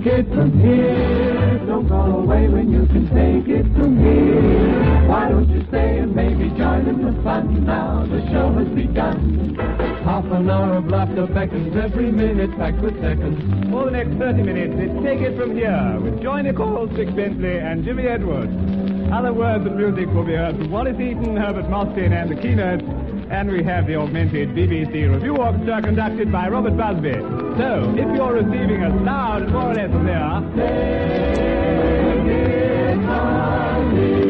take it from here. Don't go away when you can take it from here. Why don't you stay and maybe join in the fun now? The show has begun. Half an hour of laughter beckons, every minute packed with seconds. For the next 30 minutes, it's Take It From Here with Joy Nichols, Dick Bentley, and Jimmy Edwards. Other words and music will be heard from Wallace Eaton, Herbert Mostin, and the Keynotes. And we have the augmented BBC Review Orchestra conducted by Robert Busby. So, if you're receiving a sound more or less clear, take it from me.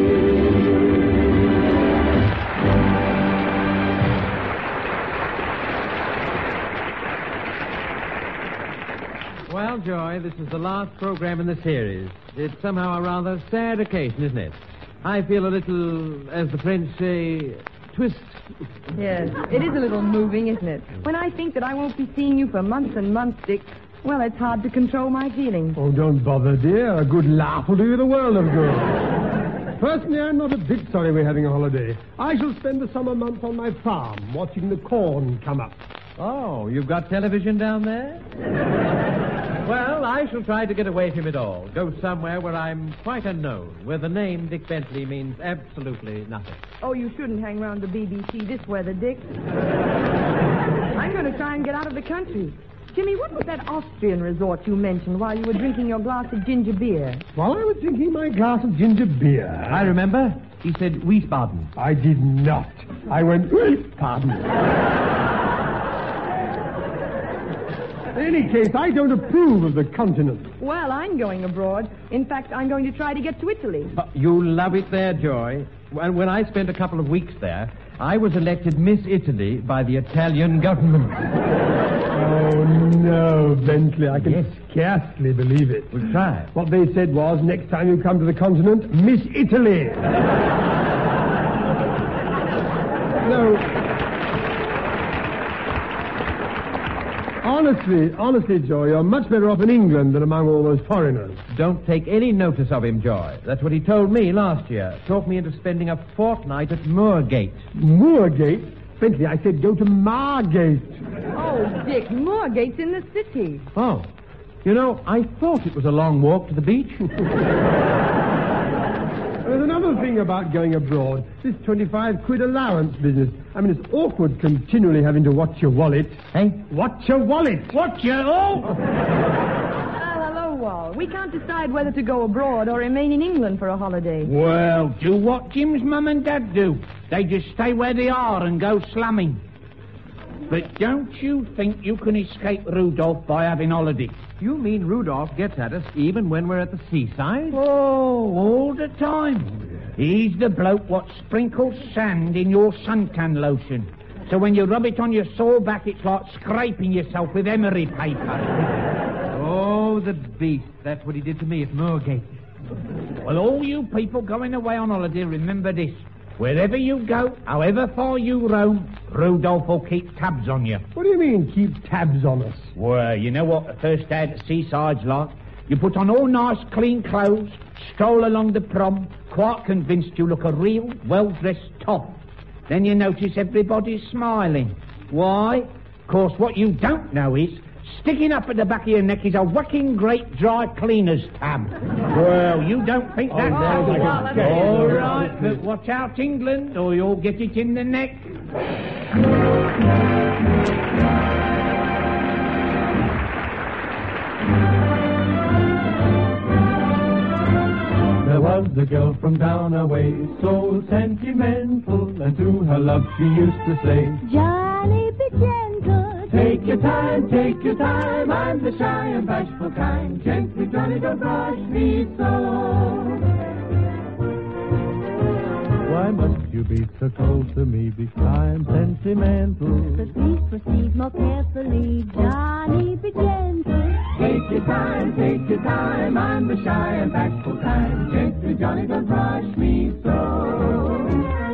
Well, Joy, this is the last program in the series. It's somehow a rather sad occasion, isn't it? I feel a little, as the French say, twist. Yes, it is a little moving, isn't it? When I think that I won't be seeing you for months and months, Dick, well, it's hard to control my feelings. Oh, don't bother, dear. A good laugh will do you the world of good. Personally, I'm not a bit sorry we're having a holiday. I shall spend the summer months on my farm, watching the corn come up. Oh, you've got television down there? Well, I shall try to get away from it all. Go somewhere where I'm quite unknown, where the name Dick Bentley means absolutely nothing. Oh, you shouldn't hang around the BBC this weather, Dick. I'm going to try and get out of the country. Jimmy, what was that Austrian resort you mentioned while you were drinking your glass of ginger beer? While I was drinking my glass of ginger beer... I remember. He said Wiesbaden. I did not. I went Wiesbaden. In any case, I don't approve of the continent. Well, I'm going abroad. In fact, I'm going to try to get to Italy. You love it there, Joy. When I spent a couple of weeks there, I was elected Miss Italy by the Italian government. Oh, no, Bentley, I can scarcely believe it. We'll try. What they said was, next time you come to the continent, Miss Italy. No. Honestly, Joy, you're much better off in England than among all those foreigners. Don't take any notice of him, Joy. That's what he told me last year. Talked me into spending a fortnight at Moorgate. Moorgate? Bentley, I said go to Margate. Oh, Dick, Moorgate's in the city. Oh. You know, I thought it was a long walk to the beach. There's another thing about going abroad. This 25 quid allowance business. I mean, it's awkward continually having to watch your wallet. Hey? Watch your wallet. Watch your... Oh! Hello, Wal. We can't decide whether to go abroad or remain in England for a holiday. Well, do what Jim's mum and dad do. They just stay where they are and go slumming. But don't you think you can escape Rudolph by having holiday? You mean Rudolph gets at us even when we're at the seaside? Oh, all the time. He's the bloke what sprinkles sand in your suntan lotion. So when you rub it on your sore back, it's like scraping yourself with emery paper. Oh, the beast. That's what he did to me at Moorgate. Well, all you people going away on holiday, remember this. Wherever you go, however far you roam, Rudolph will keep tabs on you. What do you mean, keep tabs on us? Well, you know what the first day at the seaside's like? You put on all nice, clean clothes, stroll along the prom, quite convinced you look a real, well-dressed top. Then you notice everybody's smiling. Why? Of course, what you don't know is, sticking up at the back of your neck is a whacking great dry cleaner's tab. Well, you don't think that's all right, but watch out, England, or you'll get it in the neck. There was a girl from down our way, so sentimental, and to her love she used to say, Johnny, be gentle. take your time, I'm the shy and bashful kind. Gently, Johnny, don't rush me so. Why must you be so cold to me? Because I'm sentimental. But please proceed more carefully. Johnny, be gentle. Take your time, I'm the shy and bashful kind. Gently, Johnny, don't rush me so.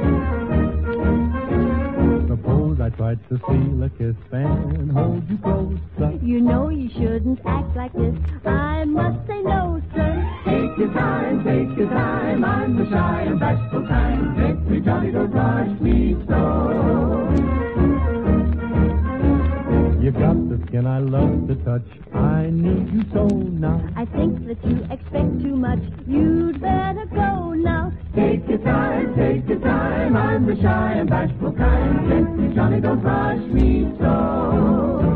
Suppose I tried to steal a kiss and hold you closer. You know you shouldn't act like this. I must say no, sir. Take your time, I'm the shy and bashful kind. Gently, Johnny, don't rush me so. You've got the skin and I love the touch. I need you so now. I think that you expect too much. You'd better go now. Take your time, take your time. I'm the shy and bashful kind. Gently, Johnny, don't rush me so.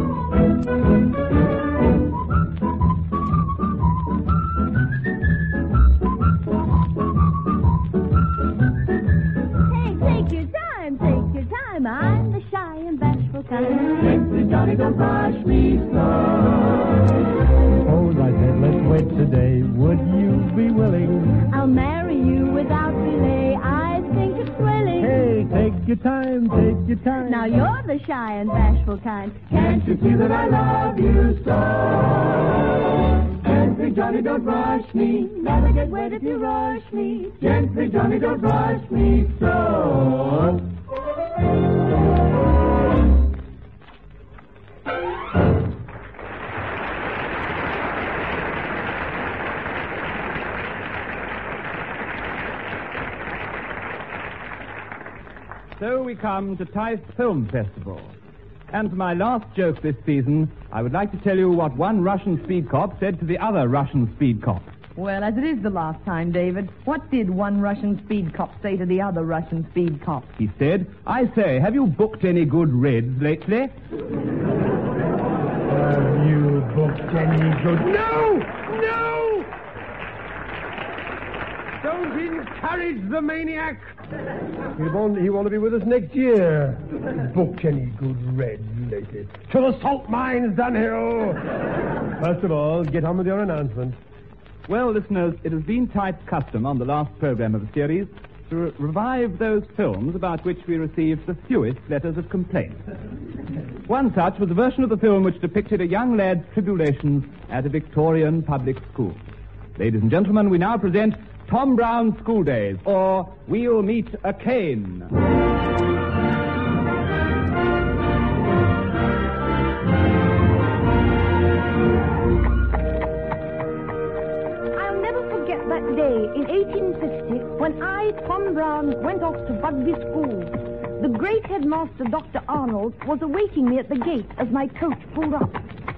I'm the shy and bashful kind. Gently, Johnny, don't rush me slow. Suppose I said, let's wait today. Would you be willing? I'll marry you without delay. I think it's thrilling. Hey, take your time, take your time. Now you're the shy and bashful kind. Can't you see that I love you so? Gently, Johnny, don't rush me. Never get wet if you rush me. Gently, Johnny, don't rush me so. So we come to Tice Film Festival. And for my last joke this season, I would like to tell you what one Russian speed cop said to the other Russian speed cop. Well, as it is the last time, David, what did one Russian speed cop say to the other Russian speed cop? He said, I say, have you booked any good reds lately? Have you booked any good... No! No! Don't encourage the maniac. He want to be with us next year. Booked any good reds lately? To the salt mines, Dunhill. First of all, get on with your announcement. Well, listeners, it has been Tice's custom on the last program of the series to revive those films about which we received the fewest letters of complaint. One such was a version of the film which depicted a young lad's tribulations at a Victorian public school. Ladies and gentlemen, we now present Tom Brown's School Days, or We'll Meet a Cane. Day in 1850, when I, Tom Brown, went off to Bugby School, the great headmaster, Dr. Arnold, was awaiting me at the gate as my coach pulled up.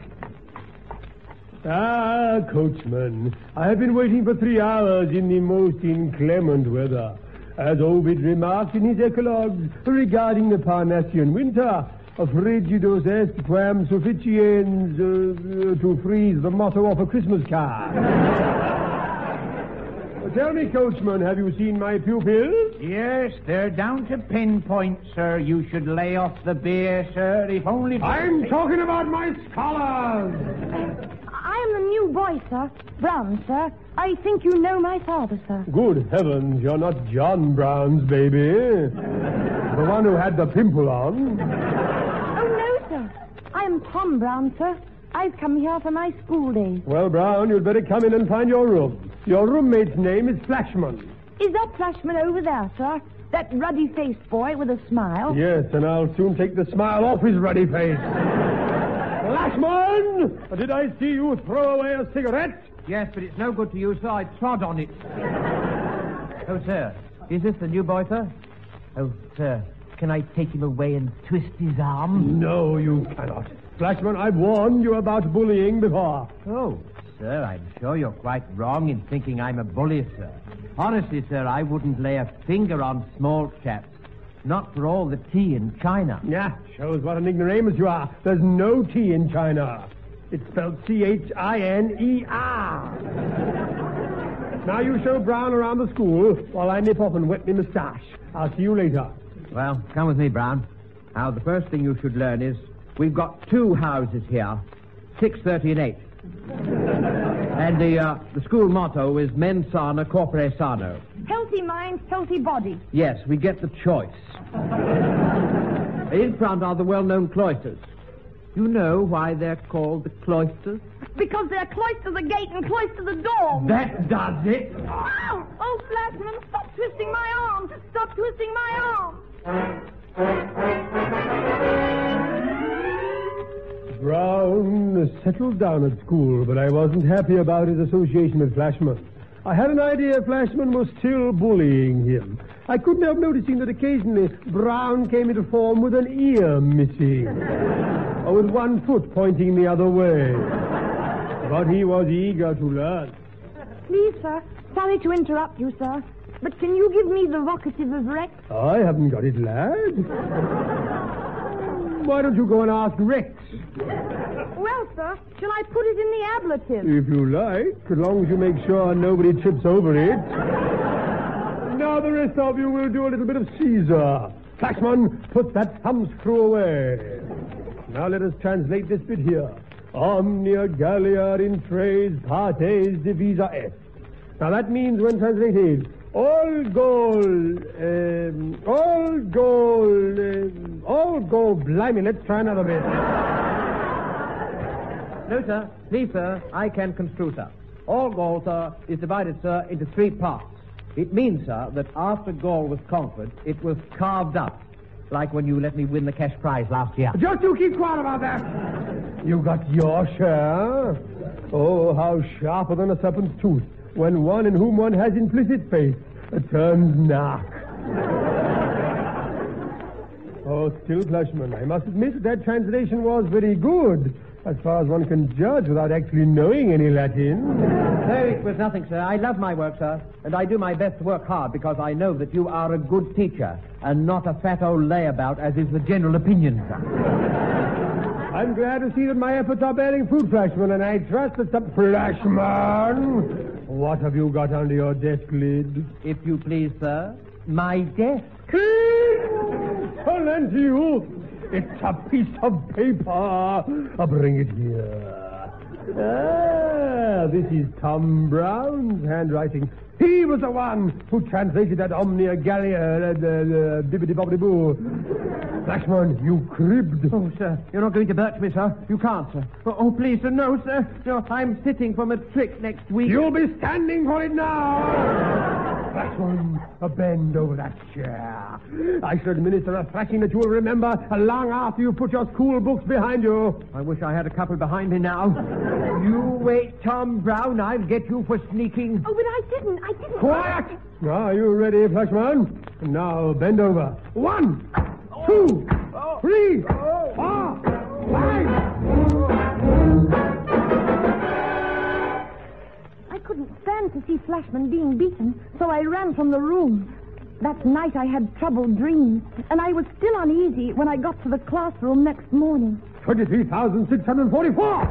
Ah, coachman, I have been waiting for 3 hours in the most inclement weather. As Ovid remarked in his Eclogues regarding the Parnassian winter, frigidus est quam sufficiens to freeze the motto of a Christmas card. Tell me, coachman, have you seen my pupils? Yes, they're down to pinpoint, sir. You should lay off the beer, sir, if only... I'm talking about my scholars! I am the new boy, sir. Brown, sir. I think you know my father, sir. Good heavens, you're not John Brown's baby. The one who had the pimple on. Oh, no, sir. I am Tom Brown, sir. I've come here for my school days. Well, Brown, you'd better come in and find your room. Your roommate's name is Flashman. Is that Flashman over there, sir? That ruddy-faced boy with a smile? Yes, and I'll soon take the smile off his ruddy face. Flashman! Did I see you throw away a cigarette? Yes, but it's no good to you, so I trod on it. Oh, sir, is this the new boy, sir? Oh, sir, can I take him away and twist his arm? No, you cannot. Flashman, I've warned you about bullying before. Oh, sir, I'm sure you're quite wrong in thinking I'm a bully, sir. Honestly, sir, I wouldn't lay a finger on small chaps. Not for all the tea in China. Yeah, shows what an ignoramus you are. There's no tea in China. It's spelled Chiner. Now you show Brown around the school while I nip off and wet my moustache. I'll see you later. Well, come with me, Brown. Now, the first thing you should learn is we've got 2 houses here, 6:30 and 8. And the school motto is mens sana corpore sano. Healthy mind, healthy body. Yes, we get the choice. In front are the well-known cloisters. You know why they're called the cloisters? Because they're cloister the gate and cloister the door. That does it. Ow! Oh, Flashman, stop twisting my arm. Stop twisting my arm. Brown settled down at school, but I wasn't happy about his association with Flashman. I had an idea Flashman was still bullying him. I couldn't help noticing that occasionally Brown came into form with an ear missing, or with one foot pointing the other way. But he was eager to learn. Please, sir. Sorry to interrupt you, sir. But can you give me the vocative of Rex? I haven't got it, lad. Why don't you go and ask Rex? Well, sir, shall I put it in the ablative? If you like, as long as you make sure nobody trips over it. Now the rest of you will do a little bit of Caesar. Flashman, put that thumbscrew away. Now let us translate this bit here. Omnia Gallia in tres partes divisa est. Now that means, when translated, all gold, blimey, let's try another bit. No, sir. Please, sir, I can construe, sir. All Gaul, sir, is divided, sir, into 3 parts. It means, sir, that after Gaul was conquered, it was carved up, like when you let me win the cash prize last year. Just you keep quiet about that. You got your share. Oh, how sharper than a serpent's tooth, when one in whom one has implicit faith turns knock. Oh, still, Flashman, I must admit that translation was very good, as far as one can judge without actually knowing any Latin. No, it was nothing, sir. I love my work, sir, and I do my best to work hard because I know that you are a good teacher and not a fat old layabout, as is the general opinion, sir. I'm glad to see that my efforts are bearing fruit, Flashman, and I trust that the Flashman. What have you got under your desk lid? If you please, sir, my desk. I'll lend to you. It's a piece of paper. I'll bring it here. This is Tom Brown's handwriting. He was the one who translated that Omnia Gallia, bibbidi-bobbidi-boo. Flashman, you cribbed. Oh, sir, you're not going to birch me, sir. You can't, sir. Oh, please, sir, no, sir. No, I'm sitting for matric next week. You'll be standing for it now. Flashman, bend over that chair. I shall administer a thrashing that you will remember long after you put your school books behind you. I wish I had a couple behind me now. You wait, Tom Brown. I'll get you for sneaking. Oh, but I didn't. Quiet! Are you ready, Flashman? Now bend over. 1, 2, 3, 4, 5. I couldn't stand to see Flashman being beaten, so I ran from the room. That night I had troubled dreams, and I was still uneasy when I got to the classroom next morning. 23,644!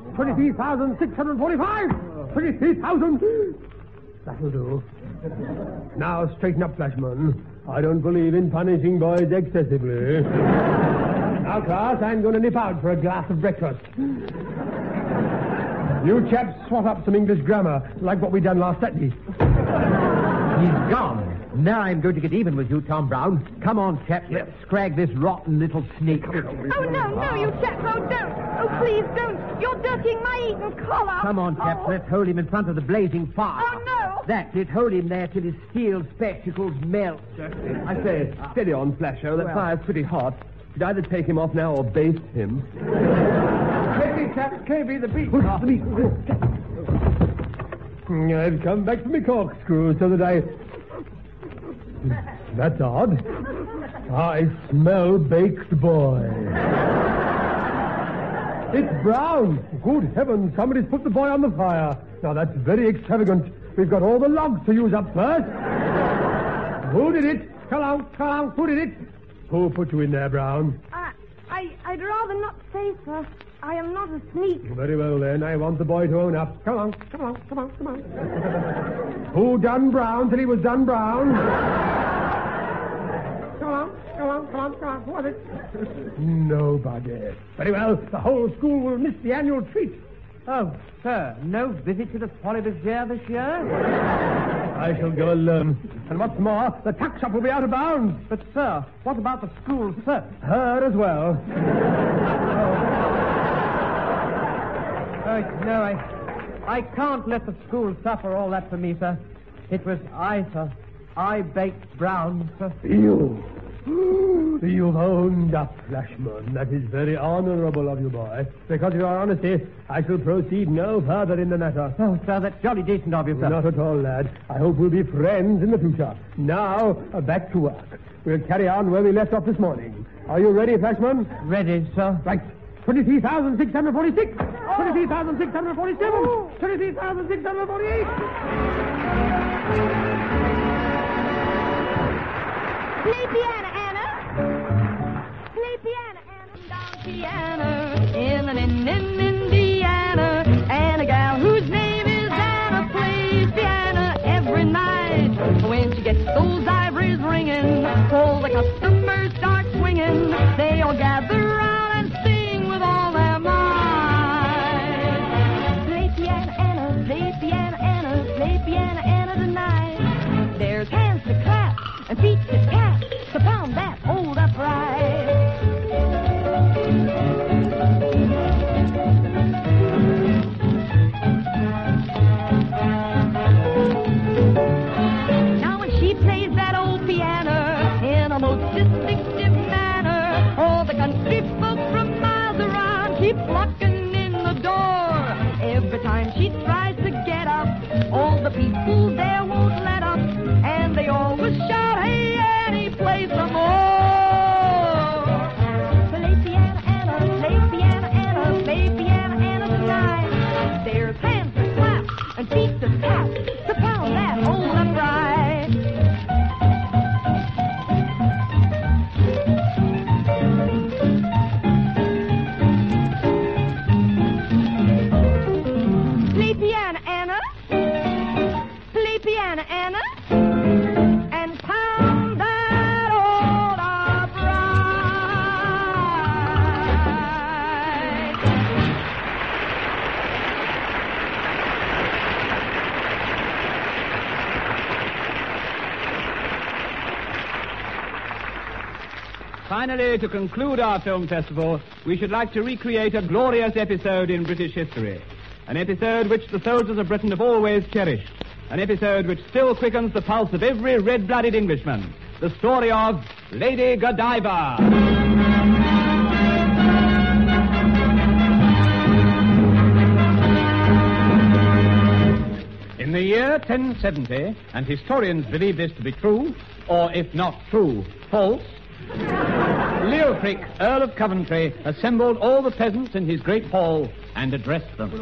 23,645! 23,000... That'll do. Now straighten up, Flashman. I don't believe in punishing boys excessively. Now, class, I'm going to nip out for a glass of breakfast. You chaps swat up some English grammar, like what we done last Saturday. He's gone. Now I'm going to get even with you, Tom Brown. Come on, chaps. Let's scrag this rotten little sneak. Oh, no, you chaps. Oh, don't. Oh, please, don't. You're dirtying my Eton collar. Come on, chaps. Let's hold him in front of the blazing fire. Oh, no. That's it. Hold him there till his steel spectacles melt. I say, steady on, Flasho. That fire's pretty hot. Should either take him off now or baste him. Quickly, chaps. Maybe the beat. I've come back from my corkscrew so that I... That's odd. I smell baked boy. It's Brown. Good heavens, somebody's put the boy on the fire. Now, that's very extravagant. We've got all the logs to use up first. Who did it? Come on. Who did it? Who put you in there, Brown? I'd rather not say, sir. I am not a sneak. Very well, then. I want the boy to own up. Come on. Who done Brown till he was done Brown? Come on. Who was it? Nobody. Very well. The whole school will miss the annual treat. Oh, sir, no visit to the Polybazaar this year? I shall go alone. And what's more, the tuck shop will be out of bounds. But, sir, what about the school, sir? Her as well. No, I can't let the school suffer all that for me, sir. It was I, sir. I baked Brown, sir. You. You've owned up, Flashman. That is very honorable of you, boy. Because of your honesty, I shall proceed no further in the matter. Oh, sir, that's jolly decent of you, sir. Not at all, lad. I hope we'll be friends in the future. Now, back to work. We'll carry on where we left off this morning. Are you ready, Flashman? Ready, sir. Right. 23,646. 23,647. 23,648. Play piano, Anna. Play piano, Anna. Down piano in Indiana. And a gal whose name is Anna plays piano every night. When she gets those ivories ringing, all the customers start swinging. They all gather round and sing with all their might. Play piano, Anna. Play piano, Anna. Play piano, Anna tonight. There's hands to clap and feet to tap to pound that old upright. Now when she plays that old piano in a most distinctive manner, all the country folk from miles around keep flocking in the door. Every time she tries to get up, all the people there won't let up, and they always shout, hey, Annie, play some more. Play piano, Anna, play piano, Anna, play piano, Anna tonight. There's hands to clap and feet to tap to pound that old upright. Play piano, Anna. Play piano, Anna. And pound that old upright. Finally, to conclude our film festival, we should like to recreate a glorious episode in British history. An episode which the soldiers of Britain have always cherished. An episode which still quickens the pulse of every red-blooded Englishman. The story of Lady Godiva. In the year 1070, and historians believe this to be true, or if not true, false, Leofric, Earl of Coventry, assembled all the peasants in his great hall and addressed them.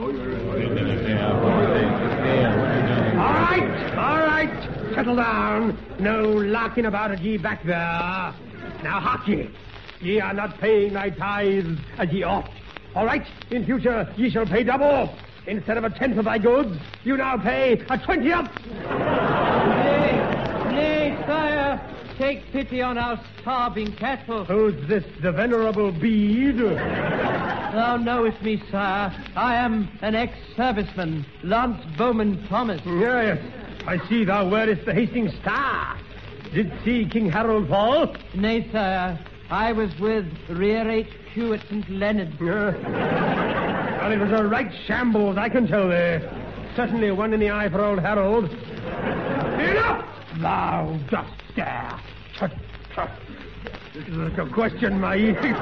All right. Settle down. No larking about it, ye back there. Now, hark ye. Ye are not paying my tithes as ye ought. All right? In future, ye shall pay double. Instead of a tenth of thy goods, you now pay a 20th. Nay, sire, take pity on our starving cattle. Who's this, the venerable Bede? Thou knowest me, sire. I am an ex-serviceman, Lance Bowman Thomas. Yes, I see thou wearest the Hastings Star. Did see King Harold fall? Nay, sire, I was with Rear HQ at St. Leonard. Well, it was a right shambles, I can tell thee. Certainly one in the eye for old Harold. Enough! Thou dost dare. Tut, tut. To question my edict.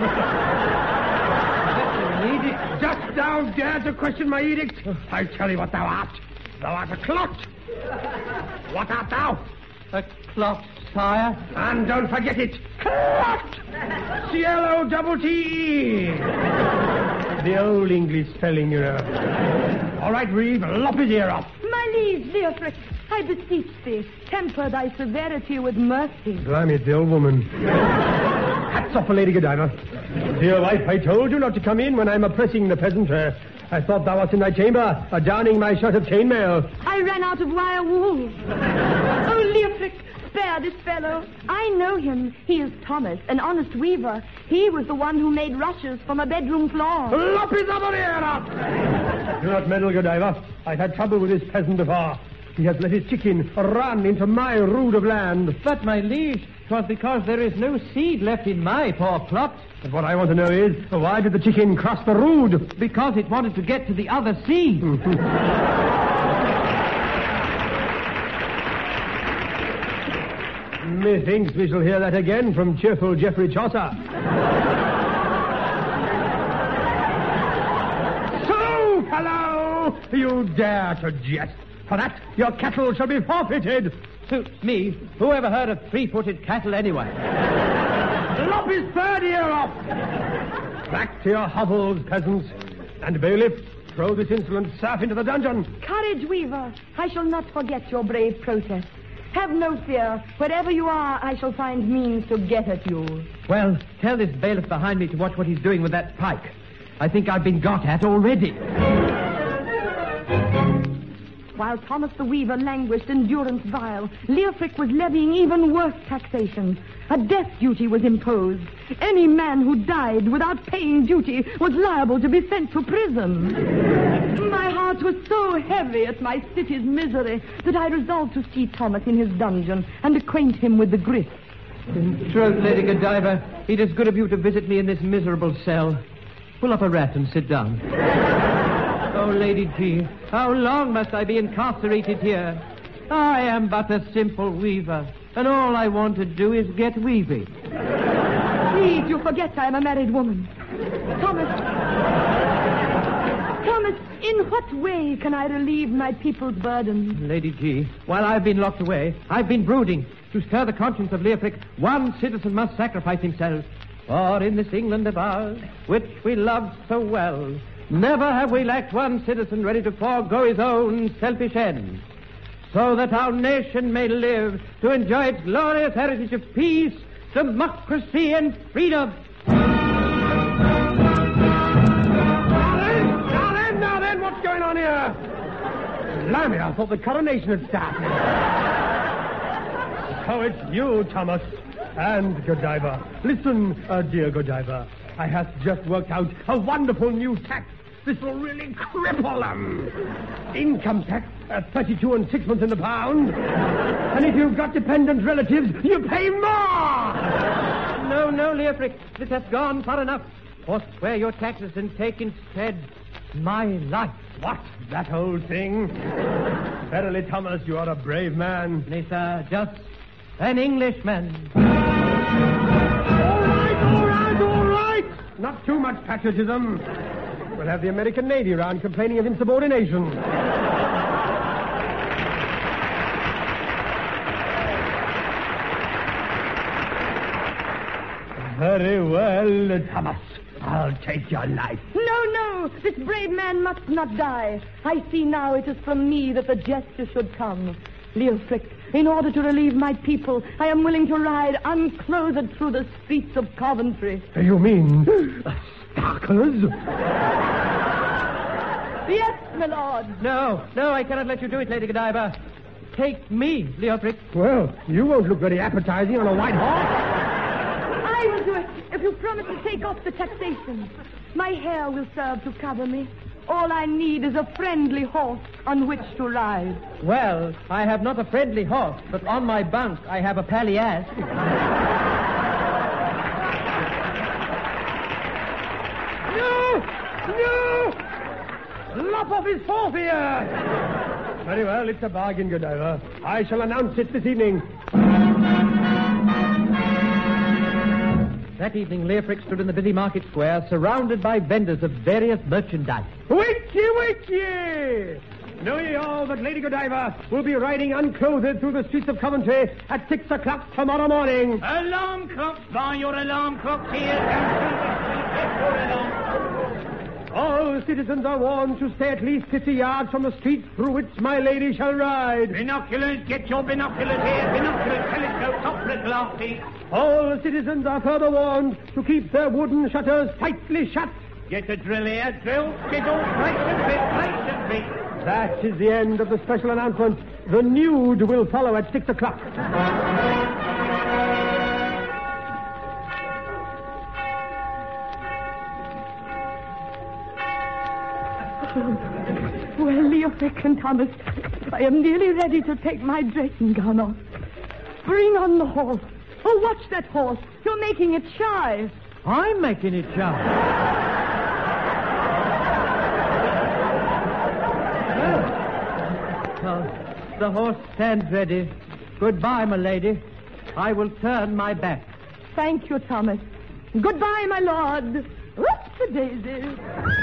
Dost thou dare to question my edict? I tell you what thou art. Thou art a clot. What art thou? A clot, sire. And don't forget it. Clot! C-L-O-T-T-E. The old English spelling, you know. All right, Reeve, lop his ear off. My liege, Leofric, I beseech thee, temper thy severity with mercy. Blimey, it's the old woman. Hats off for Lady Godiva. Dear wife, I told you not to come in when I'm oppressing the peasant. I thought thou wast in thy chamber, darning my shirt of chainmail. I ran out of wire wool. Oh, Leofric, spare this fellow. I know him. He is Thomas, an honest weaver. He was the one who made rushes from a bedroom floor. Lop his other ear off! Do not meddle, Godiva. I've had trouble with this peasant before. He has let his chicken run into my rood of land. But, my liege, 'twas because there is no seed left in my poor plot. But what I want to know is, why did the chicken cross the rood? Because it wanted to get to the other seed. Methinks we shall hear that again from cheerful Geoffrey Chaucer. So, fellow, you dare to jest. For that, your cattle shall be forfeited. Suits me. Who ever heard of three-footed cattle anyway? Lop his third ear off. Back to your hovels, peasants. And bailiff, throw this insolent serf into the dungeon. Courage, Weaver. I shall not forget your brave protest. Have no fear. Wherever you are, I shall find means to get at you. Well, tell this bailiff behind me to watch what he's doing with that pike. I think I've been got at already. While Thomas the Weaver languished in durance vile, Leofric was levying even worse taxation. A death duty was imposed. Any man who died without paying duty was liable to be sent to prison. My heart was so heavy at my city's misery that I resolved to see Thomas in his dungeon and acquaint him with the grift. In truth, Lady Godiva, it is good of you to visit me in this miserable cell. Pull up a rat and sit down. Oh, Lady G, how long must I be incarcerated here? I am but a simple weaver, and all I want to do is get weaving. Please, you forget I am a married woman. Thomas, in what way can I relieve my people's burden? Lady G, while I've been locked away, I've been brooding. To stir the conscience of Leofric, one citizen must sacrifice himself. For in this England of ours, which we love so well, never have we lacked one citizen ready to forego his own selfish ends, so that our nation may live to enjoy its glorious heritage of peace, democracy, and freedom. Now then, what's going on here? Blimey, I thought the coronation had started. So it's you, Thomas, and Godiva. Listen, dear Godiva, I have just worked out a wonderful new tax. This will really cripple them. Income tax at 32 and 6 in the pound. And if you've got dependent relatives, you pay more. No, Leofric, this has gone far enough. Forswear your taxes and take instead my life. What? That old thing? Verily, Thomas, you are a brave man. Nay, sir, just an Englishman. All right. Not too much patriotism. We'll have the American Navy round complaining of insubordination. Very well, Thomas. I'll take your life. No, this brave man must not die. I see now it is from me that the justice should come. Leofric, in order to relieve my people, I am willing to ride unclothed through the streets of Coventry. You mean sparklers? Yes, my lord. No, I cannot let you do it, Lady Godiva. Take me, Leofric. Well, you won't look very appetizing on a white horse. I will do it if you promise to take off the taxation. My hair will serve to cover me. All I need is a friendly horse on which to ride. Well, I have not a friendly horse, but on my bunk I have a palliasse. No! Lop off his forefinger! Very well, it's a bargain, Godiva. I shall announce it this evening. That evening, Leofric stood in the busy market square, surrounded by vendors of various merchandise. Wait ye! Know ye all that Lady Godiva will be riding unclothed through the streets of Coventry at 6 o'clock tomorrow morning? Alarm clocks, by your alarm clocks here. All citizens are warned to stay at least 50 yards from the street through which my lady shall ride. Binoculars, get your binoculars here. Binoculars, telescopes, opera glasses. All citizens are further warned to keep their wooden shutters tightly shut. Get a drill here, drill, chisel, place and bit. That is the end of the special announcement. The nude will follow at 6 o'clock. Well, Leofric and Thomas, I am nearly ready to take my dressing gown off. Bring on the horse. Oh, watch that horse. You're making it shy. I'm making it shy. Well, the horse stands ready. Goodbye, my lady. I will turn my back. Thank you, Thomas. Goodbye, my lord. Whoops-a-daisy.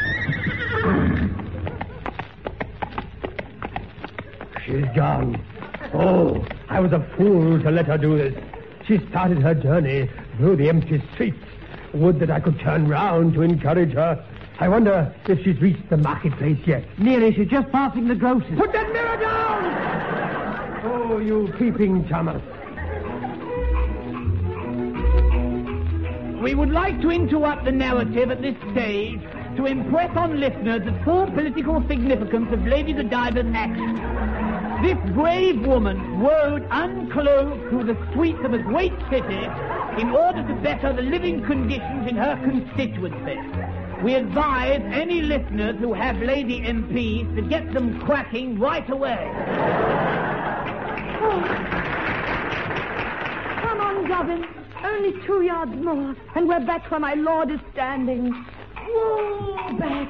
She's gone. Oh, I was a fool to let her do this. She started her journey through the empty streets. Would that I could turn round to encourage her. I wonder if she's reached the marketplace yet. Nearly, she's just passing the grocer's. Put that mirror down! Oh, you peeping Thomas. We would like to interrupt the narrative at this stage to impress on listeners the full political significance of Lady Godiva's action. This brave woman rode unclothed through the streets of a great city in order to better the living conditions in her constituency. We advise any listeners who have lady MPs to get them cracking right away. Oh. Come on, Robin. Only 2 yards more, and we're back where my lord is standing. Whoa, back.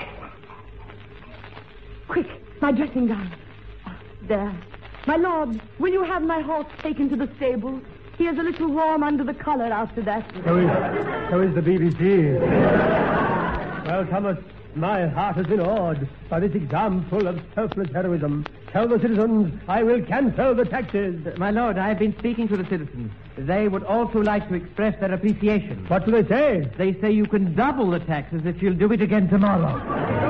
Quick, my dressing gown. There. My lord, will you have my horse taken to the stable? He is a little warm under the collar after that. So is the BBC. Well, Thomas, my heart has been awed by this example of selfless heroism. Tell the citizens I will cancel the taxes. My lord, I have been speaking to the citizens. They would also like to express their appreciation. What do they say? They say you can double the taxes if you'll do it again tomorrow.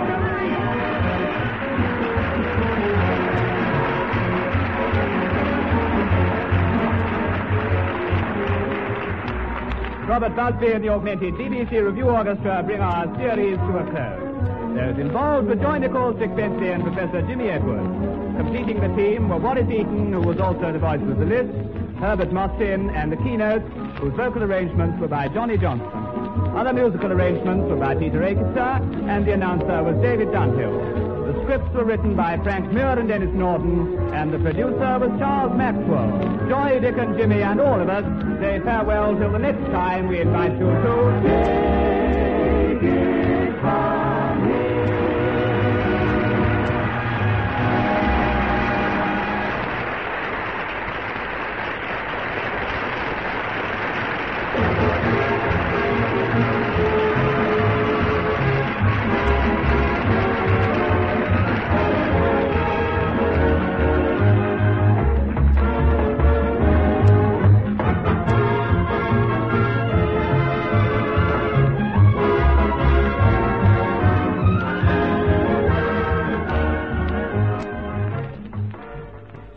Robert Busby and the augmented BBC Review Orchestra bring our series to a close. Those involved were Joy Nichols, Dick Bentley, and Professor Jimmy Edwards. Completing the team were Wallace Eaton, who was also the voice of the list, Herbert Mostin, and the keynotes, whose vocal arrangements were by Johnny Johnston. Other musical arrangements were by Peter Akester, and the announcer was David Dunhill. The scripts were written by Frank Muir and Dennis Norden, and the producer was Charles Maxwell. Joy, Dick, and Jimmy, and all of us say farewell till the next time we invite you to...